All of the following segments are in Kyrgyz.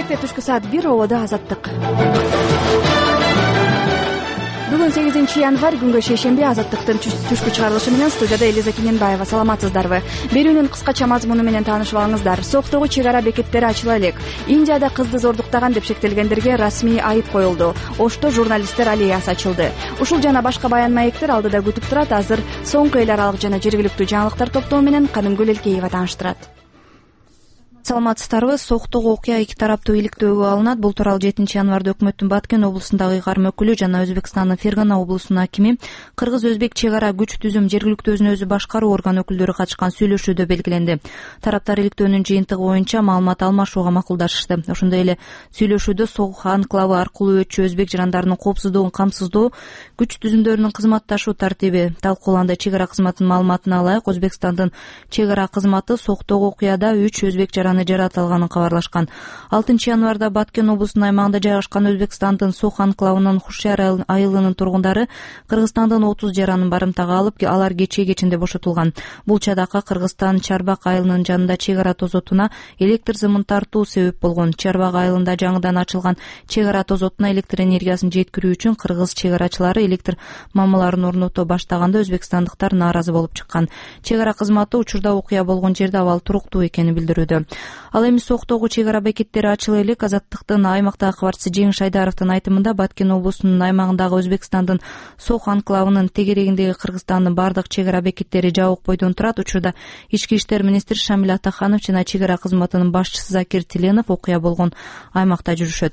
Эфирде түшкү саат 1 ободо Азаттык. Бүгүн 8 январь, күнгө шейшемби. Азаттыктын түшкү чыгарылышы менен студияда Элиза Кененбаева. Саламатсыздарбы? Берүүнүн кыскача мазмуну менен таанышып алыңыздар. Соктогу чек ара бекеттери ачыла элек. Индияда кызды зордуктаган деп шектелгендерге расмий айып коюлду. Ошто журналисттер аллеясы ачылды. Ушул жана башка баян маектер алдыда күтүп турат. Азыр соңку эл аралык жана жергиликтүү жаңылыктар топтому менен Канымгүл Элкеева тааныштырат. Саламатсыздарбы? Соктогу окуя эки тараптуу иликтөөгө алынат. Бул тууралуу 7 январда өкмөттүн Баткен облусундагы ыйгарым өкүлү жана Өзбекстандын Фергана облусунун акими, кыргыз-өзбек чек ара күч түзүм жергиликтүү өзүн өзү башкаруу орган өкүлдөрү катышкан сүйлөшүүдө белгиленди. Тараптар иликтөөнүн жыйынтыгы боюнча маалымат алмашууга макулдашышты. Ошондой эле сүйлөшүүдө Согух анклавы аркылуу өтчү өзбек жарандарынын коопсуздугун камсыздоо, күч түзүмдөрүнүн кызматташуу тартиби талкууланды. Чек ара кызматынын маалыматына ылайык, Өзбекстандын чек ара кызматы Соктогу окуяда 3 өзбек жараны жарата алганын кабарлашкан. 6 январда Баткен облусунун аймагында жайгашкан Өзбекстандын Сох анклавынын Хушяр айылынын тургундары Кыргызстандын 30 жаранын барымтага алып, алар кечинде бошотулган. Бул чадакка Кыргызстан Чарбак айылынын жанында чек ара тозотуна электр зымын тартуу себеп болгон. Чарбак айылында жаңыдан ачылган чек ара тозотуна электр энергиясын жеткирүү үчүн кыргыз чек арачылары электр мамаларын орното баштаганда өзбекстандыктар нааразы болуп чыккан. Чек ара кызматы учурда окуя болгон жерде абал туруктуу экенин билдирүүдө. Ал эми Соктогу чек ара бекеттери ачыла элек. Азаттыктын аймактагы кабарчысы Жеңиш Айдаровдун айтымында, Баткен облусунун аймагындагы Өзбекстандын Сох анклавынын тегерегиндеги Кыргызстандын бардык чек ара бекеттери жабык бойдон турат. Учурда Ички иштер министри Шамил Атаханов жана чек ара кызматынын башчысы Закир Тиленов окуя болгон аймакта жүрүшөт.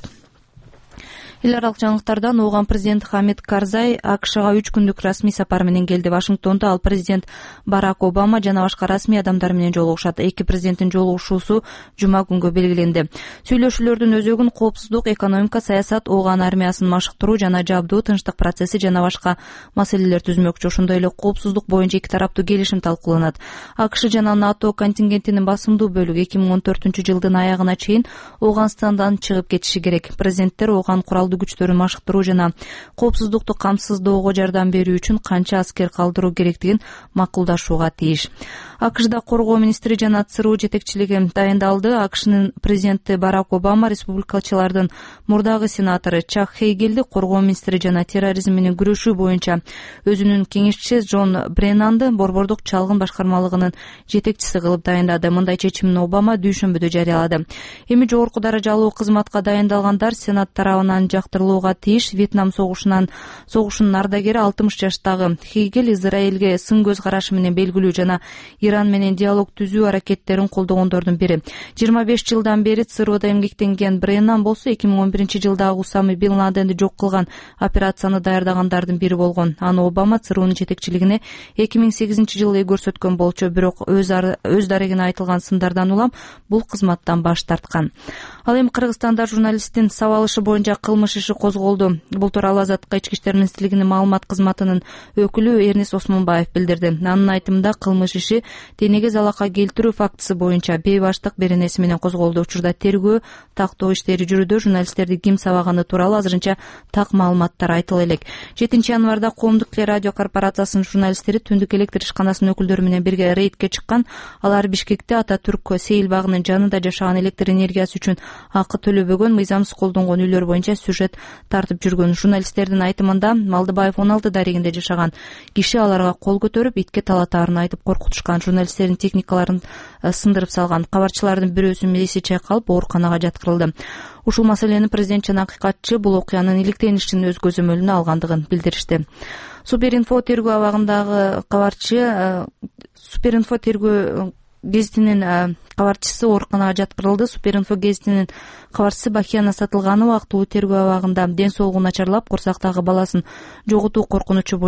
Эл аралык жаңылыктардан ооган президент Хамид Карзай АКШга 3 күндүк расмий сапар менен келди. Вашингтондо ал президент Барак Обама жана башка расмий адамдар менен жолугушат. Эки президенттин жолугушуусу жума күнгө белгиленди. Сүйлөшүүлөрдүн өзөгүн коопсуздук, экономика, саясат, ооган армиясын машыктыруу жана жабдуу, тынчтык процесси жана башка маселелер түзмөкчү. Ошондой эле коопсуздук боюнча эки тараптуу келишим талкууланат. АКШ жана НАТО контингентинин басымдуу бөлүгү 2014-жылдын аягына чейин Ооганстандан чыгып кетиши керек. Президенттер ооган күчтөрүн машыктыруу жана коопсуздукту камсыздоого жардам берүү үчүн канча аскер калтыруу керектигин макулдашууга тийиш. АКШда коргоо министри жана ЦРУ жетекчилиги дайындалды. АКШнын президенти Барак Обама республикачылардын мурдагы сенатору Чак Хейгелди коргоо министри жана терроризм менен күрөшүү боюнча өзүнүн кеңешчиси Джон Бреннанды борбордук чалгын башкармалыгынын жетекчиси кылып дайындады. Мындай чечимин Обама дүйшөмбүдө жарыялады. Эми жогорку даражалуу кызматка дайындалгандар Сенат тарабынан жактырылууга тийиш. Вьетнам согушунун ардагери 60 жаштагы Хейгел Израилге сын көз карашы менен белгилүү жана Иран менен диалог түзүү аракеттерин колдогондордун бири. 25 жылдан бери ЦРУда эмгектенген Бреннан болсо 2011-жылдагы Усама Бин Ладенди жок кылган операцияны даярдагандардын бири болгон. Аны Обама ЦРУнун жетекчилигине 2008-жылы көрсөткөн болчу, бирок өз дарегине айтылган сындардан улам бул кызматтан баш тарткан. Ал эми Кыргызстанда журналисттин сабалышы боюнча кылмыш иши козголду. Бул тууралуу Азаттыкка Ички иштер министрлигинин маалымат кызматынын өкүлү Эрнис Осмонбаев билдирди. Анын айтымында кылмыш иши денеге залака келтирүү фактысы боюнча бейбаштык беренеси менен козголду. Учурда тергөө, тактоо иштери жүрүүдө. Журналисттерди ким сабаганы тууралуу азырынча так маалыматтар айтыла элек. 7 январда Коомдук телерадио корпорациясынын журналисттери Түндүк электр ишканасынын өкүлдөрү менен бирге рейдке чыккан. Алар Бишкекте Ататүрк Сейил багынын жанында жашаган электр энергиясы үчүн акы төлөбөгөн, мыйзамсыз колдонгон үйлөр боюнча сюжет тартып жүргөн. Журналисттердин айтымында Малдыбаев 16 дарегинде жашаган киши аларга кол көтөрүп, итке талатаарын айтып коркутушкан. Журналисттердин техникаларын сындырып салган. Кабарчылардын бирөөсүнүн эси чайкалып ооруканага жаткырылды. Ушул маселени президент жана акыйкатчы бул окуянын иликтенишин өз көзөмөлүнө алгандыгын билдиришти. Суперинфо тергөө абагындагы кабарчы Суперинфо тергөө гезитинин кабарчысы ооруканага жаткырылды. Суперинфо гезитинин кабарчысы Бахияна Сатылганова актылуу тергөө абагында ден соолугу начарлап, курсактагы баласын жоготуу коркунучу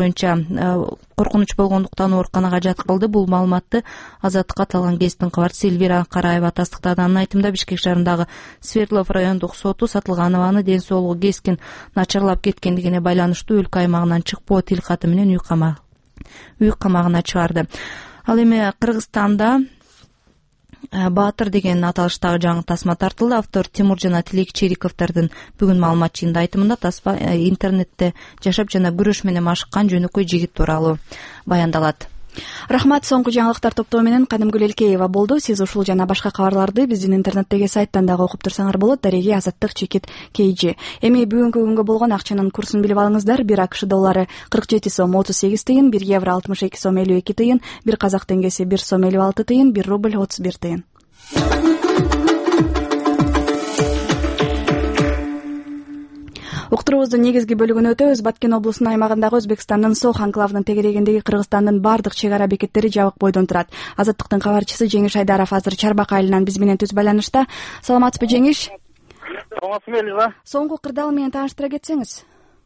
болгондуктан ооруканага жаткырылды. Бул маалыматты Азаттыкка аталган гезиттин кабарчысы Элвира Караева тастыктады. Анын айтымында Бишкек шаарындагы Свердлов райондук соту Сатылганованы ден соолугу кескин начарлап кеткендигине байланыштуу өлкө аймагынан чыкпоо тил каты менен үй камагына чыгарды. Ал эми Кыргызстанда Баатыр деген аталыштагы жаңы тасма тартылды. Автор Тимур жана Тилек Чериковдордун бүгүн маалымат жыйында айтымында тасма интернетте жашап жана күрөш менен машыккан жөнөкөй жигит тууралуу баяндалат. Рахмат. Соңку жаңылыктар топтоо менен Кадымгүл Элкеева болду. Сиз ушул жана башка кабарларды биздин интернеттеги сайттан дагы окуп турсаңар болот. Дареги Азаттык Чекит KG. Эми бүгүнкү күнгө болгон акчанын курсун билип алыңыздар. 1 АКШ доллары 47 сом 38 тыйын, 1 евро 62 сом 52 тыйын, 1 казак теңгеси 1 сом 56 тыйын, 1 рубль 31 тыйын. Уктуруубуздун негизги бөлүгүнө өтөбүз. Баткен облусунун аймагындагы Өзбекстандын Сох анклавынын тегерегиндеги Кыргызстандын бардык чек ара бекеттери жабык бойдон турат. Азаттыктын кабарчысы Жеңиш Айдаров азыр Чарбак айылынан биз менен түз байланышта. Саламатсызбы, Жеңиш? Саламатсызбы, Элиза. Соңку кырдаал менен тааныштыра кетсеңиз.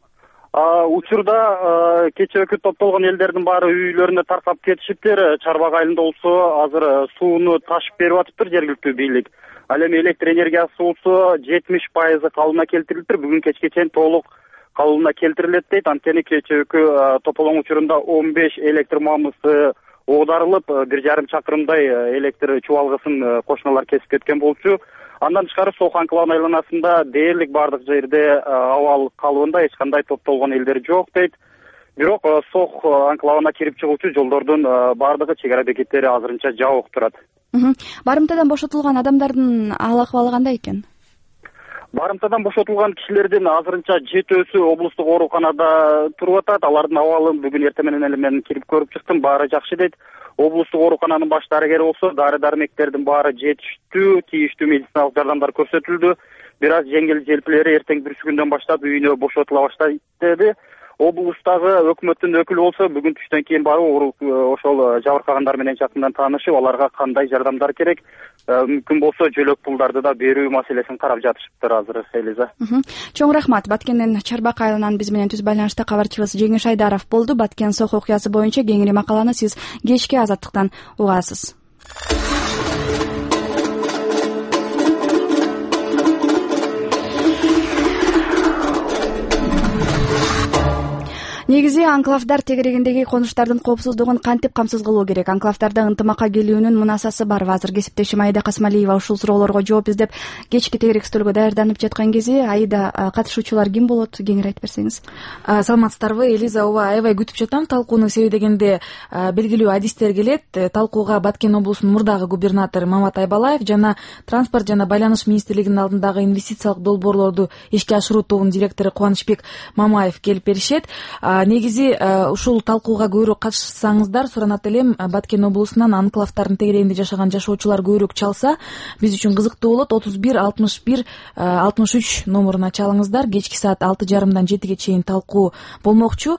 Учурда кечээкү топтолгон элдердин баары үйлөрүнө таркап кетишиптир. Чарбак айылында болсо азыр сууну ташып берип атыптыр жергиликтүү бийлик. Ал эми электр энергиясы болсо 70% калыбына келтирилиптир. Бүгүн кечке чейин толук калыбына келтирилет дейт. Анткени кечээкү тополоң учурунда 15 электр мамысы оодарылып, 1,5 чакырымдай электр чубалгысын кошуналар кесип кеткен болчу. Андан тышкары Сох анклавынын айланасында дээрлик бардык жерде абал калыбында эч кандай топтолгон элдер жок дейт. Бирок Сох анклавына кирип чыгуучу жолдордун бардыгы чек ара бекеттери азырынча жабык турат. Барымтадан бошотулган адамдардын ал-акыбалы кандай экен? Барымтадан бошотулган кишилердин азырынча 7-өсү облустук ооруканада туруп атат. Алардын абалын бүгүн эртең менен эле мен кирип көрүп чыктым. Баары жакшы дейт. Облустук оорукананын баш дарыгери болсо дары-дармектердин баары жетиштүү, тийиштүү медициналык жардамдар көрсөтүлдү. Бир аз жеңил желпилери эртең бүрсү күндөн баштап үйүнө бошотула баштайт деди. Облустагы өкмөттүн өкүлү болсо бүгүн түштөн кийин барып ошол жабыркагандар менен жакындан таанышып, аларга кандай жардамдар керек, мүмкүн болсо жөлөк пулдарды да берүү маселесин карап жатышыптыр азыр, Элиза. Чоң рахмат. Баткенден Чарбак айылынан биз менен түз байланышта кабарчыбыз Жеңиш Айдаров болду. Баткен Сох окуясы боюнча кеңири макаланы сиз кечки Азаттыктан угасыз. Негизи анклавдар тегерегиндеги конуштардын коопсуздугун кантип камсыз кылуу керек? Анклавдарда ынтымакка келүүнүн мунасасы барбы? Азыр кесиптешим Аида Касмалиева ушул суроолорго жооп издеп кечки тегерек стөлгө даярданып жаткан кези. Аида, катышуучулар ким болот? Кеңири айтып берсеңиз. Саламатсыздарбы, Элиза. Ооба, аябай күтүп жатам. Талкуунун себеби дегенде белгилүү адистер келет. Талкууга Баткен облусунун мурдагы губернатору Мамат Айбалаев жана Транспорт жана Байланыш министрлигинин алдындагы инвестициялык долбоорлорду ишке ашыруу тобунун директору Кубанычбек Мамаев келип беришет. Негизи ушул талкууга көбүрөөк катышсаңыздар суранат элем. Баткен облусунан анклавдардын тегерегинде жашаган жашоочулар көбүрөөк чалса биз үчүн кызыктуу болот. 31 61 63 номуруна чалыңыздар. Кечки саат 6:30дан 7ге чейин талкуу болмокчу.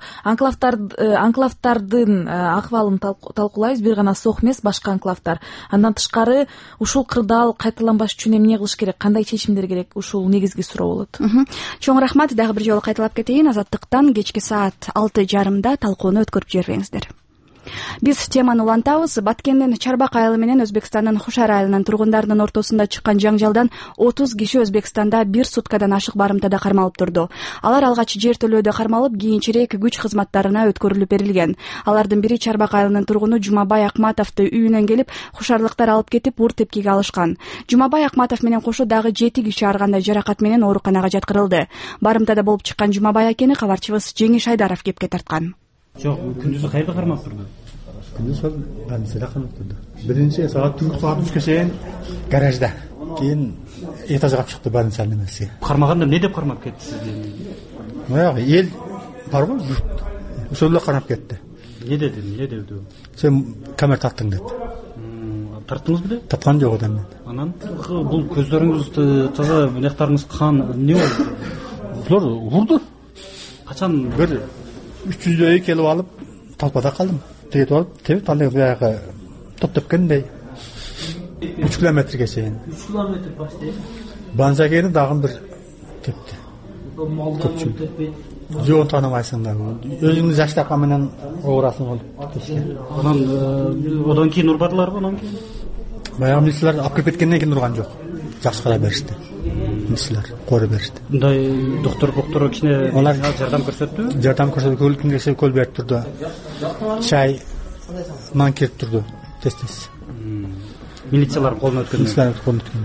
Анклавдардын акыбалын талкуулайбыз. Бир гана Сох эмес, башка анклавдар. Андан тышкары ушул кырдаал кайталанбаш үчүн эмне кылыш керек? Кандай чечимдер керек? Ушул негизги суроо болот. Чоң рахмат. Дагы бир жолу кайталап кетейин. Азаттыктан кечки саат 6:30 талкууну өткөрүп жибербеңиздер. Биз теманы улантабыз. Баткенден Чарбак айылы менен Өзбекстандын Хушар айылынын тургундарынын ортосунда чыккан жаңжалдан 30 киши Өзбекстанда 1 суткадан ашык барымтада кармалып турду. Алар алгач жер төлөөдө кармалып, кийинчерээк күч кызматтарына өткөрүлүп берилген. Алардын бири Чарбак айылынын тургуну Жумабай Акматовду үйүнөн келип, хушарлыктар алып кетип, уур тепкиге алышкан. Жумабай Акматов менен кошо дагы 7 киши ар кандай жаракат менен ооруканага жаткырылды. Барымтада болуп чыккан Жумабай акени кабарчыбыз Жеңиш Айдаров кепке тарткан. Жок, күндүзү кайда кармап турду? Күндүз больницада кармап турду. Биринчи саат түнкү саат 3ке чейин гаражда. Кийин этажга чыгып чыкты больницанын эмеси. Кармаганда эмне деп кармап кетти сизди? Эл барбы? Ошол эле кармап кетти. Не деди? Эмне деди? Сен камера таттың деп. Тарттыңыз беле? Таткан жок адам мен. Анан бул көздөрүңүз таза, бунактарыңыз кан, эмне болду? Булар урду. Качан? Бир 300дөй келип алып, талпада калдым. Тегип алып, тебип андай баягы топтопкендей 3 километрге чейин. 3 километр почти. Банзагени дагы бир тепти. Көпчүлүк. Жон тааныбайсың да. Өзүңүз жаштакка менен оорасың болуп. Анан одан кийин урбадыларбы, анан кийин? Баягы милициялар алып келип кеткенден кийин урган жок. Жакшы карай беришти. Милициялар кore беришти. Мындай доктор кичине жардам көрсөттү? Жардам көрсөттү, кимге көл берип турду. Чай нан келип турду. Тез. Милициялар колуна өткөн. Милициялар колуна өткөн.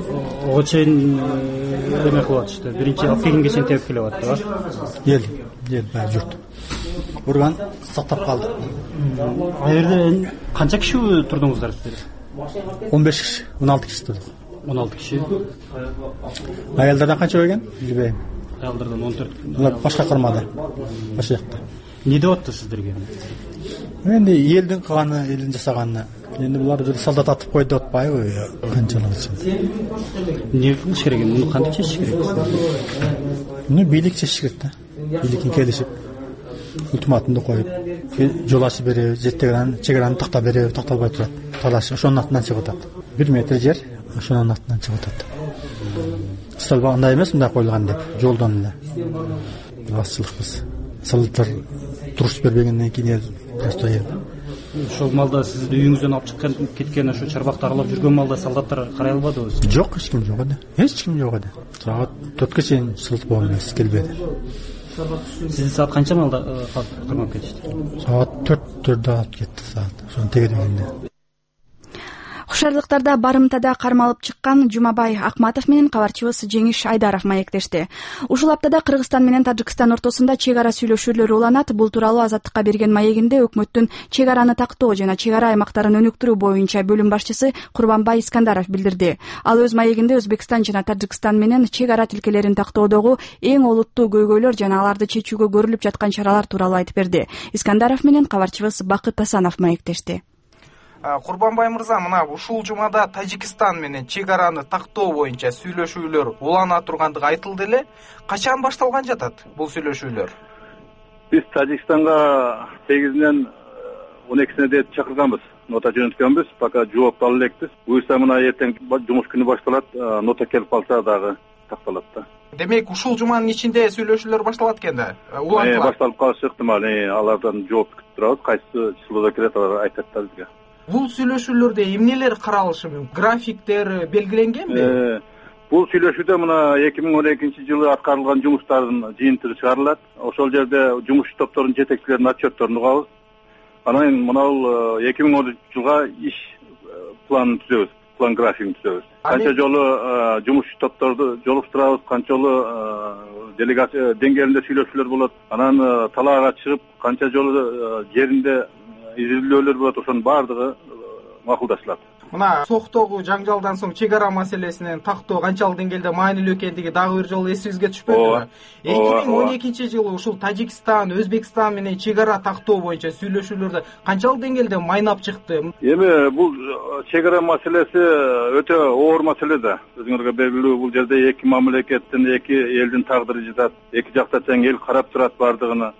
Ого чейин эме кылып атышты. Биринчи алып келгенге чейин тебип келип атты, ба? ел баары журт урган сактап калды. Ал жерде канча киши турдуңуздар сиздер? 15 киши, 16 киши турдук. 16 киши. Аялдардан канча келген? Билбейм. Аялдардан 14. Булар башка кырмада. Башка жакта. Не деп атты сиздерге? Энди элдин кылганы, элдин жасаганына. Енді бұлар солдат атып қойды отпайбы, қаншалығы үшін. Не қылыш керек? Мұны қандай шешіш керек? Мұны билік шешіш керек та. Билікін келішіп, ультиматумды қойып, жол ашып береу, шекараны тақта береу, тақталбай тұрады. Талашы, ошонун артынан шығып атат. 1 метр жер, ошонун артынан шығып атат. Столба андай емес, мындай қойылған деп, жолдан эле. Басчылыкпыз. Солдаттар туруш бербегенден кийин просто Ошол малда сиз үйүңүздөн алып чыккан кеткен ошо чарбакты аралап жүргөн малда солдаттар карай албадыбы? Жок, эч ким жок эди. Эч ким жок эди. Саат 4ке чейин сылт болгон эмес, келбеди. Сиз саат канча малда кырмап кетишти? Саат 4:00 алып кетти саат. Ошону тегерегенде. Кушарлыктарда барымтада кармалып чыккан Жумабай Акматов менен кабарчыбыз Жеңиш Айдаров маектешти. Ушул аптада Кыргызстан менен Тажикстан ортосунда чек ара сүйлөшүүлөр уланат. Бул тууралуу Азаттыкка берген маегинде өкмөттүн чек араны тактоо жана чек ара аймактарын өнүктүрүү боюнча бөлүм башчысы Курбанбай Искандаров билдирди. Ал өз маегинде Өзбекстан жана Тажикстан менен чек ара тилкелерин тактоодогу эң олуттуу көйгөйлөр жана аларды чечүүгө көрүлүп жаткан чаралар тууралуу айтып берди. Искандаров менен кабарчыбыз Бакыт Асанов маектешти. Курбанбай мырза, мына ушул жумада Тажикстан менен чек араны тактоо боюнча сүйлөшүүлөр улана тургандыгы айтылды эле. Качан башталган жатат бул сүйлөшүүлөр? Биз Тажикстанга 8-ден 12-сине дейин чакырганбыз. Нота жөнөткөнбүз, пока жооп ала элекпиз. Буюрса мына эртең жумуш күнү башталат, нота келип калса дагы такталат да. Демек, ушул жуманын ичинде сүйлөшүүлөр башталат экен да. Улантылат. Башталып калышы ыктымал. Алардан жооп күтүп турабыз. Кайсы числода келет, алар айтат да бизге. Бул сүйлөшүүлөрдө эмнелер каралышы мүмкүн? Графиктер белгиленгенби? Бул сүйлөшүүдө мына 2012-жылы аткарылган жумуштардын жыйынтыгы чыгарылат. Ошол жерде жумуш топторунун жетекчилеринин отчетторун угабыз. Анан мына 2010-жылга иш планын түзөбүз, план графигин түзөбүз. Канча жолу жумуш топторду жолуктурабыз, канча жолу делегация деңгээлинде сүйлөшүүлөр болот. Анан талаага чыгып, канча жолу жеринде изилдөөлөр болот, ошонун баардыгы макулдашылат. Мына Соктогу жаңжалдан соң чек ара маселесинен тактоо канчалык деңгээлде маанилүү экендиги дагы бир жолу эсибизге түшпөдүбү? 2012-жылы ушул Тажикстан, Өзбекстан менен чек ара тактоо боюнча сүйлөшүүлөрдө канчалык деңгээлде майнап чыкты? Эми бул чек ара маселеси өтө оор маселе да. Өзүңөргө белгилүү, бул жерде эки мамлекеттин, эки элдин тагдыры жатат. Эки жакта тең эл карап турат бардыгына.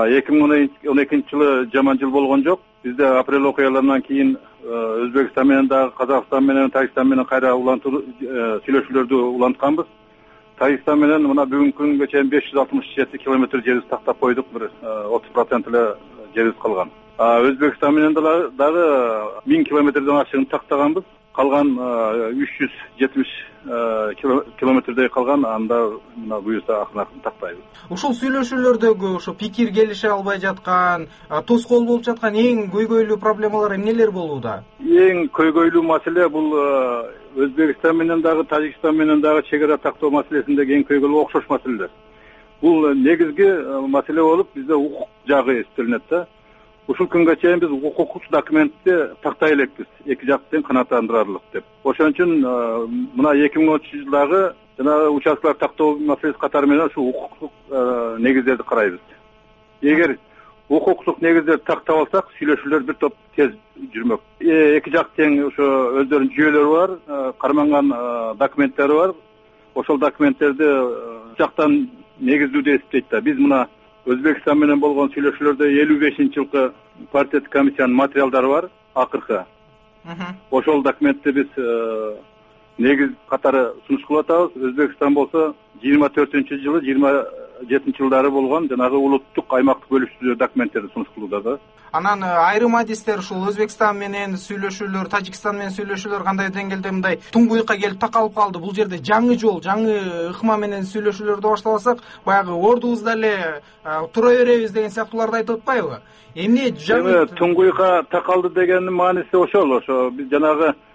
2012-жылы жаман жыл болгон жок. Бизде апрель окуяларынан кийин Өзбекстан менен дагы, Казакстан менен, Тажикстан менен кайра улантуу сүйлөшүүлөрдү улантканбыз. Тажикстан менен мына бүгүнкү күнгө чейин 567 километр жерибиз тактап койдук, бир 30% эле жерибиз калган. Өзбекстан менен дагы 1000 километрден ашыгын тактаганбыз. Калган 370 километрдей калган, анда мына буюрса акырын тактайбыз. Ушул сүйлөшүүлөрдөгү ошо пикир келише албай жаткан, тоскоол болуп жаткан эң көйгөйлүү проблемалар эмнелер болууда? Эң көйгөйлүү маселе бул Өзбекстан менен дагы, Тажикстан менен дагы чек ара тактоо маселесиндеги эң көйгөйлүү окшош маселелер. Бул негизги маселе болуп, бизде укук жагы эстелинет да. Ушул күнгө чейин биз укуктук документти тактай элекпиз, эки жак тең канааттандырарлык деп. Ошон үчүн мына 2013-жылдагы жана участкалар тактоо маселеси катары менен ушу укуктук негиздерди карайбыз. Эгер укуктук негиздерди тактап алсак, сүйлөшүүлөр бир топ тез жүрмөк. Эки жак тең ошо өздөрүнүн жүйөлөрү бар, карманган документтери бар. Ошол документтерди жактан негиздүүдө эсептейт да. Биз мына Өзбекстан менен болгон сүйлөшүүлөрдө 55-жылкы паритет комиссиянын материалдары бар, акыркы. Ошол документти биз негиз катары сунушталып атабыз. Өзбекстан болсо 24-жылы, 27-жылдары болгон жанагы улуттук аймактык бөлүштүрүү документтерди сунушталууда да. Анан айрым адистер ушул Өзбекстан менен сүйлөшүүлөр, Тажикстан менен сүйлөшүүлөр кандай деңгээлде мындай туңгуйукка келип такалып калды. Бул жерде жаңы жол, жаңы ыкма менен сүйлөшүүлөрдү башталсак, баягы ордубузда эле тура беребиз деген сыяктууларды айтып атпайбы? Эмне жаңы туңгуйукка такалды дегендин мааниси ошол. Ошо биз жанагы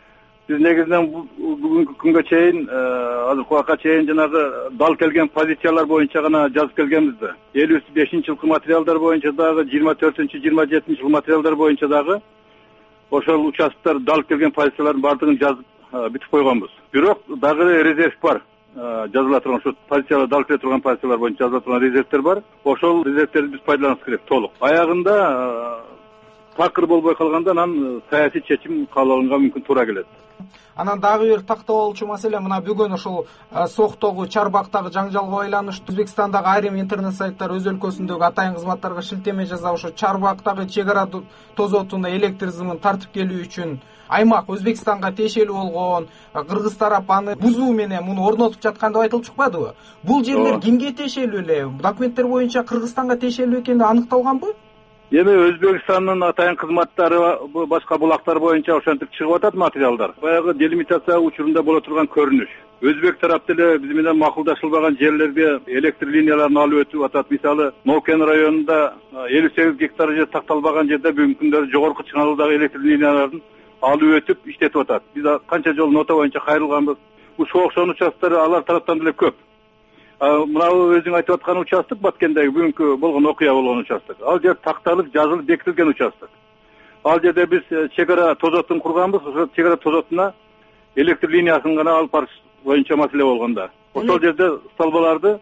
Биз негизинен бүгүнкү күнгө чейин азыркы убакка чейин жанагы дал келген позициялар боюнча гана жазып келгенбиз да. 55-жылкы материалдар боюнча дагы 24-27 жылкы материалдар боюнча дагы ошол участоктор дал келген позициялардын баардыгын жазып бүтүп койгонбуз. Бирок дагы резерв бар. Жазыла турган ошо позициялар дал келе турган позициялар боюнча жазыла турган резервтер бар. Ошол резервтерди биз пайдаланышыбыз керек толук. Аягында такыр болбой калганда анан саясий чечим кабыл алынганга мүмкүн туура келет. Анан дагы бир такталуучу маселе мына бүгүн ошол Сооктогу Чарбактагы жаңжалга байланыштуу Өзбекстандагы айрым интернет сайттар өз өлкөсүндөгү атайын кызматтарга шилтеме жасап, ошо Чарбактагы чек ара тозотуна электр сымын тартып келүү үчүн аймак Өзбекстанга тиешелүү болгон, Кыргыз тарап аны бузуу менен муну орнотуп жаткан деп айтылып чыкпадыбы? Бул жерлер кимге тиешелүү эле? Документтер боюнча Кыргызстанга тиешелүү экени аныкталганбы? Эми Өзбекстандын атайын кызматтары башка булактар боюнча ошентип чыгып атат материалдар. Баягы делимитация учурунда боло турган көрүнүш. Өзбек тарап деле биз менен макулдашылбаган жерлерге электр линияларын алып өтүп атат. Мисалы, Нокен районунда 58 гектар жер такталбаган жерде бүгүнкү күндө жогорку чыңалуудагы электр линияларын алып өтүп иштетип атат. Биз канча жолу нота боюнча кайрылганбыз. Ушул окшогон участоктор алар тараптан деле көп. Мына өзүң айтып аткан участок Баткендеги бүгүнкү болгон окуя болгон участок. Ал жер такталып, жазылып бекитилген участок. Ал жерде биз чек ара тозотун курганбыз. Ошол чек ара тозотуна электр линиясын гана алып барыш боюнча маселе болгондо. Ошол жерде столбаларды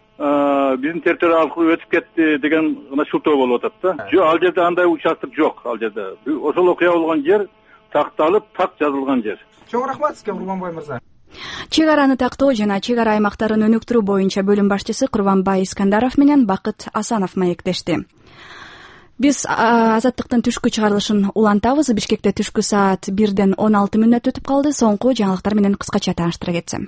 биздин территория аркылуу өтүп кетти деген гана шылтоо болуп атат да. Жок, ал жерде андай участок жок ал жерде. Ошол окуя болгон жер такталып, так жазылган жер. Чоң рахмат сизге, Курманбай мырза. Чек араны тактоо жана чек ара аймактарын өнүктүрүү боюнча бөлүм башчысы Курманбай Искандаров менен Бакыт Асанов маектешти. Биз Азаттыктын түшкү чыгарылышын улантабыз. Бишкекте түшкү саат 1-ден 16 мүнөт өтүп калды. Соңку жаңылыктар менен кыскача тааныштыра кетсем.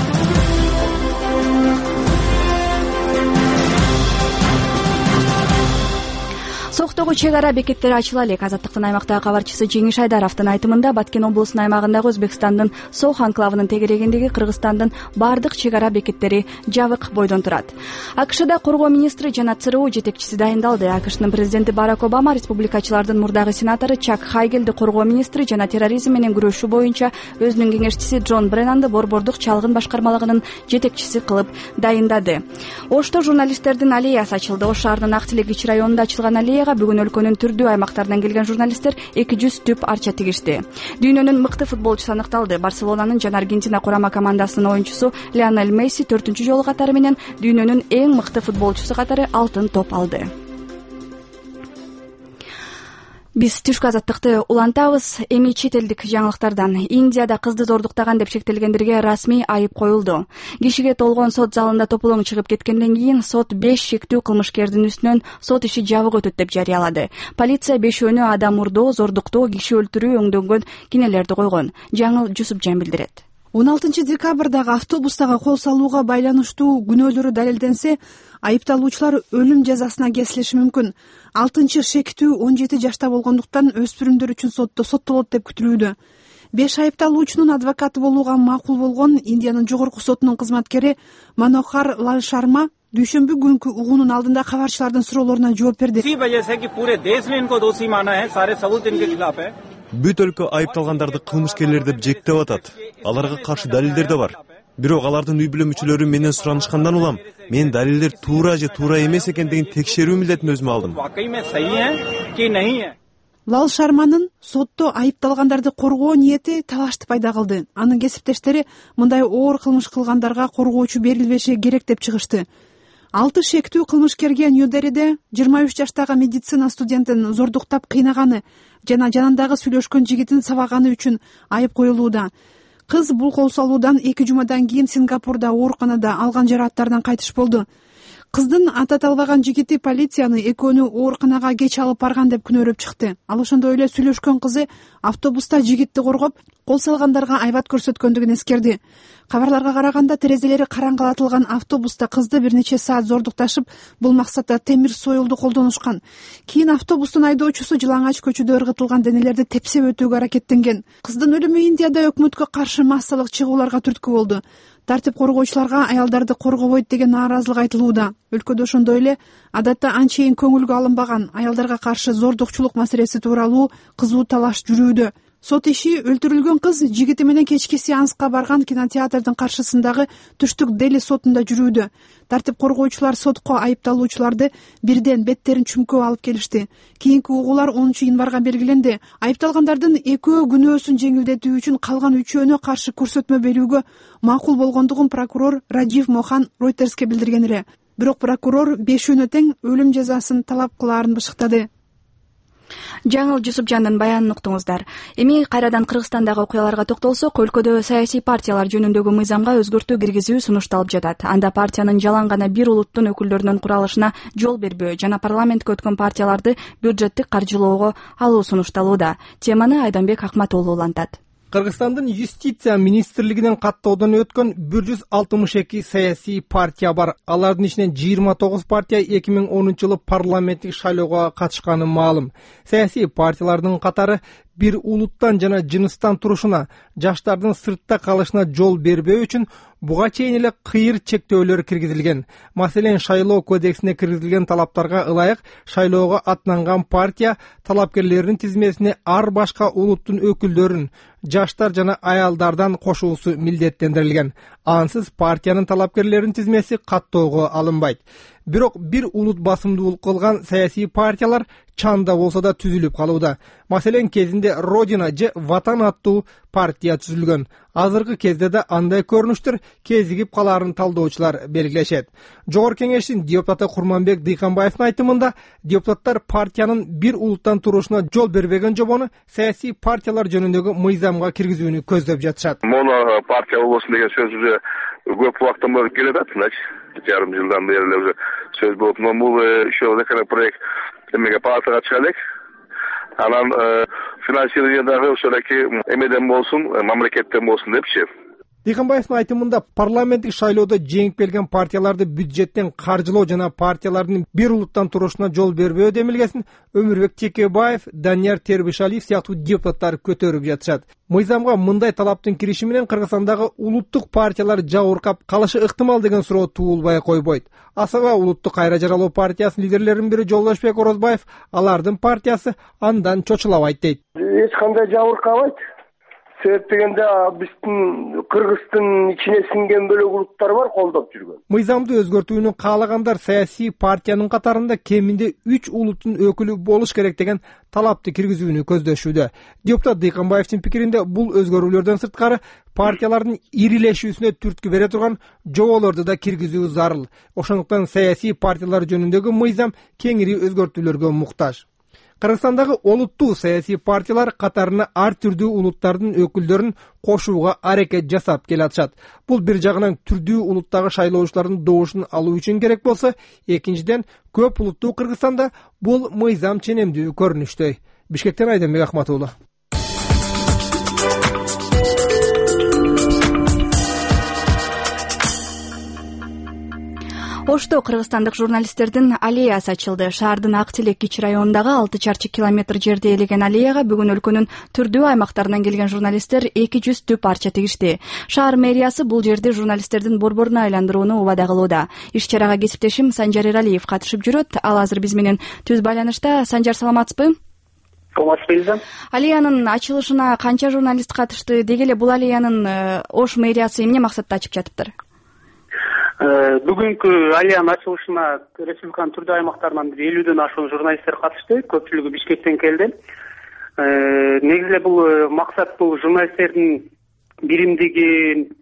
Сооктогу чек ара бекеттери ачыла элек. Азаттыктын аймактагы кабарчысы Жеңиш Айдаровдун айтымында Баткен облусунун аймагындагы Өзбекстандын Сох анклавынын тегерегиндеги Кыргызстандын бардык чек ара бекеттери жабык бойдон турат. АКШда коргоо министри жана ЦРУ жетекчиси дайындалды. АКШнын президенти Барак Обама республикачылардын мурдагы сенатору Чак Хайгелди коргоо министри жана терроризм менен күрөшүү боюнча өзүнүн кеңешчиси Джон Бреннанды борбордук чалгын башкармалыгынын жетекчиси кылып дайындады. Ошто журналисттердин аллеясы ачылды. Ош шаарынын Актилек ич районунда ачылган аллея бүгүн өлкөнүн түрдүү аймактарынан келген журналисттер 200 түп арча тигишти. Дүйнөнүн мыкты футболчусу аныкталды. Барселонанын жана Аргентина курама командасынын оюнчусу Лионель Месси 4-чү жолу катары менен дүйнөнүн эң мыкты футболчусу катары алтын топ алды. Биз түшкү азаттыкты улантабыз. Эми чет элдик жаңылыктардан. Индияда кызды зордуктаган деп шектелгендерге расмий айып коюлду. Кишиге толгон сот залында тополоң чыгып кеткенден кийин сот 5 шектүү кылмышкердин үстүнөн сот иши жабык өтөт деп жарыялады. Полиция бешөөнү адам урдоо, зордуктоо, киши өлтүрүү өңдөнгөн кинелерди койгон. Жаңыл Жусупжан билдирет. 16 декабрдагы автобустагы кол салууга байланыштуу күнөөлөрү далилденсе, айыпталуучулар өлүм жазасына кесилиши мүмкүн. 6 шектүү 17 жашта болгондуктан өспүрүмдөр үчүн соттолот деп күтүлүүдө. 5 айыпталуучунун адвокаты болууга макул болгон Индиянын жогорку сотунун кызматкери Манохар Лал Шарма дүйшөмбү күнкү угуунун алдында кабарчылардын суроолоруна жооп берди. Бүт өлкө айыпталгандарды кылмышкерлер деп жектеп атат. Аларга каршы далилдер да бар. Бирок алардын үй бүлө мүчөлөрү менен суранышкандан улам мен далилдер туура же туура эмес экендигин текшерүү милдетин өзүмө алдым. Лал Шарманын сотто айыпталгандарды коргоо ниети талашты пайда кылды. Анын кесиптештери мындай оор кылмыш кылгандарга коргоочу берилбеши керек деп чыгышты. 6 шектүү кылмышкерге Нью-Делиде 23 жаштагы медицина студентин зордуктап кыйнаганы жана жанындагы сүйлөшкөн жигитин сабаганы үчүн айып коюлууда. Кыз бул кол салуудан 2 жумадан кийин Сингапурда ооруканада алган жарааттарынан кайтыш болду. Кыздын аты аталбаган жигити полицияны экөөнү ооруканага кеч алып барган деп күнөөлөп чыкты. Ал ошондой эле сүйлөшкөн кызы автобуста жигитти коргоп, кол салгандарга айбат көрсөткөндүгүн эскерди. Кабарларга караганда терезелери караңгылатылган автобуста кызды бир нече саат зордукташып, бул максатта темир союлду колдонушкан. Кийин автобустун айдоочусу жылаңач көчөдө ыргытылган денелерди тепсеп өтүүгө аракеттенген. Кыздын өлүмү Индияда өкмөткө каршы массалык чыгууларга түрткү болду. Тартип коргоочуларга аялдарды коргобойт деген нааразылык айтылууда. Өлкөдө ошондой эле адатта анчейин көңүлгө алынбаган аялдарга каршы зордукчулук маселеси тууралуу кызуу талаш жүрүүдө. сот иши өлтүрүлгөн кыз жигити менен кечки сеанска барган кинотеатрдын каршысындагы түштүк дели сотунда жүрүүдө. Тартип коргоочулар сотко айыпталуучуларды бирден беттерин чүмкөп алып келишти. Кийинки угуулар 10 январга белгиленди. Айыпталгандардын экөө күнөөсүн жеңилдетүү үчүн калган үчөөнө каршы көрсөтмө берүүгө макул болгондугун прокурор Раджив Мохан Ройтерске билдирген эле. Бирок прокурор бешөөнө тең өлүм жазасын талап кылаарын бышыктады. Жаңыл Жусупжандын баянын уктуңуздар. Эми кайрадан Кыргызстандагы окуяларга токтолсок, өлкөдө саясий партиялар жөнүндөгү мыйзамга өзгөртүү киргизүү сунушталып жатат. Анда партиянын жалаң гана бир улуттун өкүлдөрүнүн куралышына жол бербөө жана парламентке өткөн партияларды бюджеттик каржылоого алуу сунушталууда. Теманы Айданбек Акматуулу улантат. Кыргызстандын юстиция министрлигинен каттоодон өткөн 162 саясий партия бар. Алардын ичинен 29 партия 2010-жылы парламенттик шайлоого катышканы маалым. Саясий партиялардын катары бир улуттан жана жыныстан турушуна, жаштардын сыртта калышына жол бербөө үчүн буга чейин эле кыйыр чектөөлөр киргизилген. Маселен, шайлоо кодексине киргизилген талаптарга ылайык шайлоого аттанган партия талапкерлердин тизмесине ар башка улуттун өкүлдөрүн, жаштар жана аялдардан кошуусу милдеттендирилген. Ансыз партиянын талапкерлердин тизмеси каттоого алынбайт. Бирок бир улут басымдуулук кылган саясий партиялар чанда болсо да түзүлүп калууда. Маселен, кезинде Родина же Ватан аттуу партия түзүлгөн. Азыркы кезде да андай көрүнүштөр кезигип калаарын талдоочулар белгилешет. Жогорку кеңештин депутаты Курманбек Дыйканбаевдин айтымында, депутаттар партиянын бир улуттан турушуна жол бербеген жобону саясий партиялар жөнүндөгү мыйзамга киргизүүнү көздөп жатышат. Моно партия болбосун деген сөз уже көп убакыттан бери келе жатат, жарым жылдан бери эле сөз болуп, но бул еще законопроект эмеге палатага чыга элек. Анан финансирование дагы ошолеки эмеден болсун, мамлекеттен болсун депчи. Дыйканбаевдин айтымында, парламенттик шайлоодо жеңип келген партияларды бюджеттен каржылоо жана партиялардын бир улуттан турушуна жол бербөө демилгесин Өмүрбек Текебаев, Данияр Тербишалиев сыяктуу депутаттар көтөрүп жатышат. Мыйзамга мындай талаптын кириши менен Кыргызстандагы улуттук партиялар жабыркап калышы ыктымал деген суроо туулбай койбойт. Асаба улуттук кайра жаралуу партиясынын лидерлеринин бири Жолдошбек Орозбаев алардын партиясы андан чочулабайт дейт. Эч кандай жабыркабайт. Себеп дегенде биздин Кыргыздын ичине сиңген бөлөк улуттар бар колдоп жүргөн. Мыйзамды өзгөртүүнү каалагандар саясий партиянын катарында кеминде 3 улуттун өкүлү болуш керек деген талапты киргизүүнү көздөшүүдө. Депутат Дыйканбаевдин пикиринде, бул өзгөрүүлөрдөн сырткары партиялардын ирилешүүсүнө түрткү бере турган жоболорду да киргизүү зарыл. Ошондуктан саясий партиялар жөнүндөгү мыйзам кеңири өзгөртүүлөргө муктаж. Кыргызстандагы олуттуу саясий партиялар катарына ар түрдүү улуттардын өкүлдөрүн кошууга аракет жасап келатышат. Бул бир жагынан түрдүү улуттагы шайлоочулардын добушун алуу үчүн керек болсо, экинчиден көп улуттуу Кыргызстанда бул мыйзам ченемдүү көрүнүштөй. Бишкектен Айданбек Акматуулу. Ошто кыргызстандык журналисттердин аллеясы ачылды. Шаардын Ак Телек кичи районундагы 6 чарчы километр жерде элеген аллеяга бүгүн өлкөнүн түрдүү аймактарынан келген журналисттер 200 түп арча тигишти. Шаар мэриясы бул жерди журналисттердин борборуна айландырууну убада кылууда. Иш чарага кесиптешим Санжар Эралиев катышып жүрөт. Ал азыр биз менен түз байланышта. Санжар, саламатсызбы? Аллеянын ачылышына канча журналист катышты? Деги эле бул аллеянын Ош мэриясы эмне максатта ачып жатыптыр? Бүгүнкү аллеянын ачылышына республиканын түрдүү аймактарынан 50дөн ашуун журналисттер катышты. Көпчүлүгү Бишкектен келди. Негизи бул максат бул журналисттердин биримдиги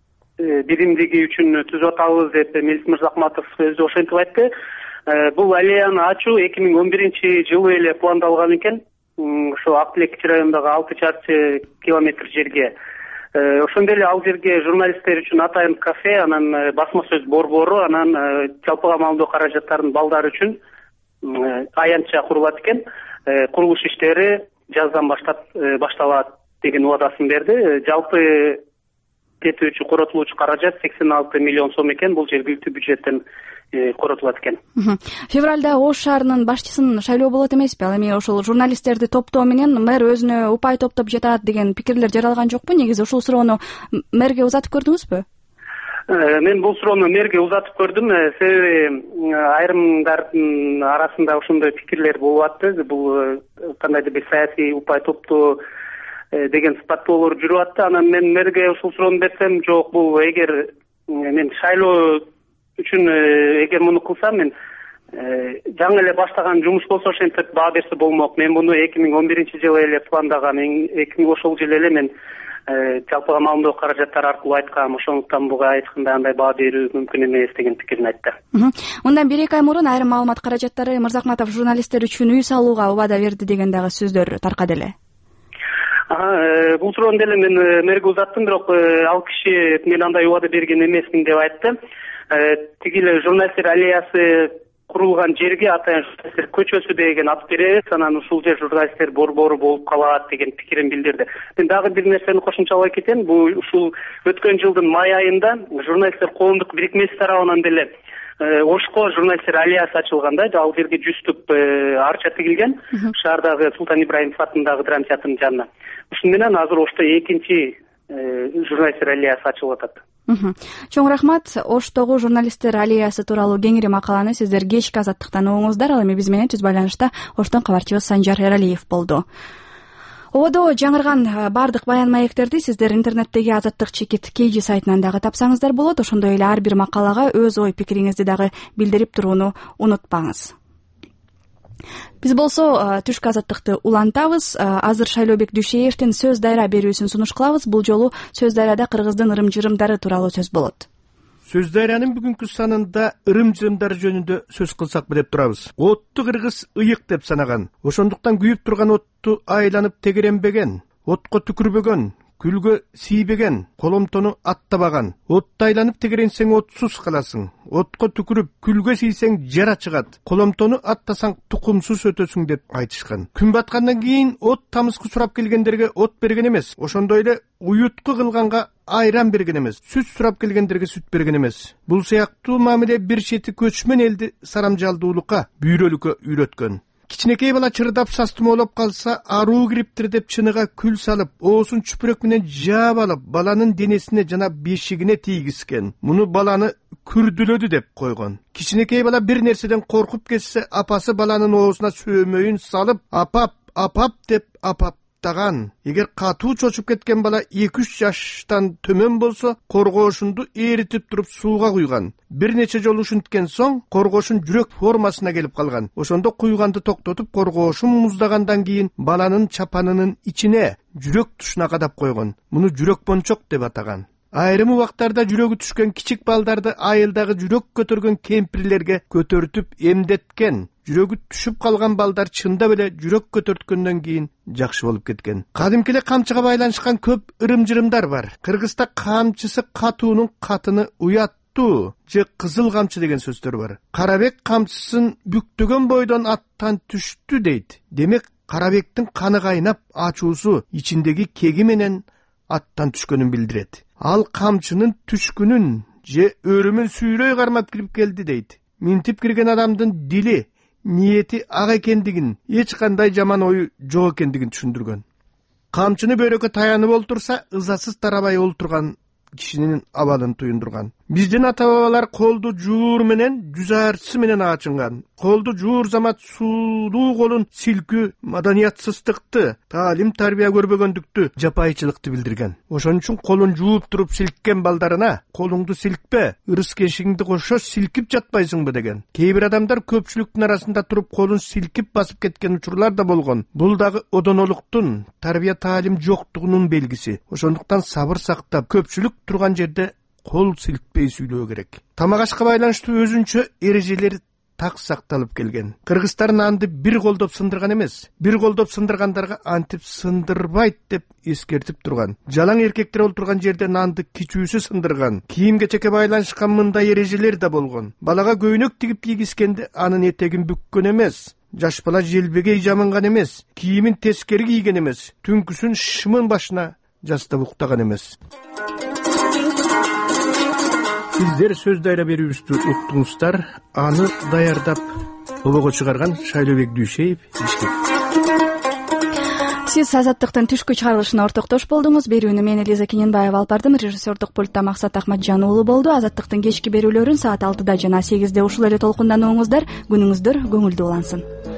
үчүн түзүп атабыз деп Мелис Мырзахматов өзү ошентип айтты. Бул аллеяны ачуу 2011-жылы эле пландалган экен. Ошо Ак Телек кичи районундагы 6 чарчы километр жерге. Ошондой эле ал жерге журналисттер үчүн атайын кафе, анан басма сөз борбору, анан жалпыга маалымдоо каражаттарынын балдары үчүн аянтча курулат экен. Курулуш иштери жаздан башталат деген убадасын берди. Жалпы кетүүчү коротулуучу каражат 86 миллион сом экен. Бул жергиликтүү бюджеттен коротулат экен. Февралда Ош шаарынын башчысын шайлоо болот эмеспи? Ал эми ошол журналисттерди топтоо менен мэр өзүнө упай топтоп жатат деген пикирлер жаралган жокпу? Негизи ушул суроону мэрге узатып көрдүңүзбү? Мен бул суроону мэрге узатып көрдүм. Себеби айрымдардын арасында ошондой пикирлер болуп атты. Бул кандайдыр бир саясий упай топтоо деген сыпаттоолор жүрүп атты. Анан мен мэрге ушул суроону берсем, жок, бул эгер мен шайлоо үчүн эгер муну кылсам, мен жаңы эле баштаган жумуш болсо ошентип баа берсе болмок. Мен муну 2011-жылы эле пландагам. 2000 ошол жылы эле мен жалпыга маалымдоо каражаттары аркылуу айткам. Ошондуктан буга эч кандай андай баа берүү мүмкүн эмес деген пикирин айтты. Мындан 1-2 ай мурун айрым маалымат каражаттары Мырзахматов журналисттер үчүн үй салууга убада берди деген дагы сөздөр таркады эле. Бул суроону деле мен мэрге узаттым, бирок ал киши мен андай убада берген эмесмин деп айтты. Тиги эле журналисттер аллеясы курулган жерге атайын журналисттер көчөсү деген ат беребиз, анан ушул жер журналисттер борбору болуп калат деген пикирин билдирди. Мен дагы бир нерсени кошумчалай кетем. Бул ушул өткөн жылдын май айында журналисттер коомдук бирикмеси тарабынан деле Ошко журналисттер аллеясы ачылганда, ал жерге 100 түп арча тигилген, шаардагы Султан Ибраимов атындагы драма театрдын жанына. Ушун менен азыр Ошто экинчи журналисттер аллеясы ачылып атат. Чоң рахмат. Оштогу журналисттер аллеясы тууралуу кеңири макаланы сиздер кечки Азаттыктан угуңуздар. Ал эми биз менен түз байланышта Оштон кабарчыбыз Санжар Эралиев болду. Ободо жаңырган бардык баян маектерди сиздер интернеттеги Азаттык чекит KG сайтынан дагы тапсаңыздар болот. Ошондой эле ар бир макалага өз ой пикириңизди дагы билдирип турууну унутпаңыз. Биз болсо түшкү Азаттыкты улантабыз. Азыр Шайлообек Дүйшеевдин сөз дайра берүүсүн сунуш кылабыз. Бул жолу сөз дайрада кыргыздын ырым-жырымдары тууралуу сөз болот. Сөз дайранын бүгүнкү санында ырым-жырымдар жөнүндө сөз кылсак деп турабыз. Отту кыргыз ыйык деп санаган. Ошондуктан күйүп турган отту айланып тегеренбеген, отко түкүрбөгөн, күлгө тийбеген, коломтону аттабаган. Отто айланып тегеренсең отсуз каласың. Отко түкүрүп күлгө тийсең жара чыгат. Коломтону аттасаң тукумсуз өтөсүң деп айтышкан. Күн баткандан кийин от тамызгы сурап келгендерге от берген эмес. Ошондой эле уютку кылганга айран берген эмес. Сүт сурап келгендерге сүт берген эмес. Бул сыяктуу мамиле бир чети көчмөн элди сарамжалдуулукка, бүйрөлүккө үйрөткөн. Кичинекей бала чырдап састымолоп калса, аруу кириптир деп чыныга күл салып, оосун чүпүрөк менен жаап алып, баланын денесине жана бешигине тийгизген. Муну баланы күрдүлөдү деп койгон. Кичинекей бала бир нерседен коркуп кетсе, апасы баланын оосуна сөөмөйүн салып, апап деп апаптаган. Эгер катуу чочуп кеткен бала 2-3 жаштан төмөн болсо, коргоошунду эритип туруп сууга куйган. Бир нече жолу ушинткен соң, коргоошун жүрөк формасына келип калган. Ошондо куйганды токтотуп, коргоошун муздагандан кийин баланын чапанынын ичине жүрөк тушуна кадап койгон. Муну жүрөк пончок деп атаган. Айрым убактарда жүрөгү түшкөн кичик балдарды айылдагы жүрөк көтөргөн кемпирлерге көтөртүп эмдеткен. Жүрөгү түшүп калган балдар чындап эле жүрөк көтөрткөндөн кийин жакшы болуп кеткен. Кадимки эле камчыга байланышкан көп ырым-жырымдар бар. Кыргызда камчысы катуунун катыны уяттуу же кызыл камчы деген сөздөр бар. Карабек камчысын бүктөгөн бойдон аттан түштү дейт. Демек, Карабектин каны кайнап, ачуусу ичиндеги кеги менен аттан түшкөнүн билдирет. Ал камчынын түшкүнүн же өрүмүн сүйрөй кармап кирип келди дейт. Минтип кирген адамдын дили, ниети ак экендигин, эч кандай жаман ою жок экендигин түшүндүргөн. Камчыны бөйрөккө таянып олтурса, ызасыз тарабай олтурган кишинин абалын туюндурган. Биздин ата-бабалар колду жуур менен, жүз арчысы менен ачынган. Колду жуур замат сулуу колун силкүү, маданиятсыздыкты, таалим тарбия көрбөгөндүктү, жапайчылыкты билдирген. Ошон үчүн колун жууп туруп силккен балдарына колуңду силкпе, ырыс кешигиңди кошо силкип жатпайсыңбы деген. Кээ бир адамдар көпчүлүктүн арасында туруп колун силкип басып кеткен учурлар да болгон. Бул дагы одонолуктун, тарбия таалим жоктугунун белгиси. Ошондуктан сабыр сактап, көпчүлүк турган жерде кол силкпей сүйлөө керек. Тамак ашка байланыштуу өзүнчө эрежелер так сакталып келген. Кыргыздар нанды бир колдоп сындырган эмес, бир колдоп сындыргандарга антип сындырбайт деп эскертип турган. Жалаң эркектер олтурган жерде нанды кичүүсү сындырган. Кийим-кечекке байланышкан мындай эрежелер да болгон. Балага көйнөк тигип кийгизгенде анын этегин бүккөн эмес, жаш бала желбегей жамынган эмес, кийимин тескери кийген эмес, түнкүсүн шымын башына жастап уктаган эмес. Сиздер сөз дайра берүүбүздү уктуңуздар. Аны даярдап обого чыгарган Шайлообек Дүйшеев, Бишкек. Сиз Азаттыктын түшкү чыгарылышына ортоктош болдуңуз. Берүүнү мен Элиза Кененбаева алып бардым. Режиссердук пультта Максат Ахматжан уулу болду. Азаттыктын кечки берүүлөрүн саат 6 жана 8 ушул эле толкундан угуңуздар. Күнүңүздөр көңүлдүү улансын.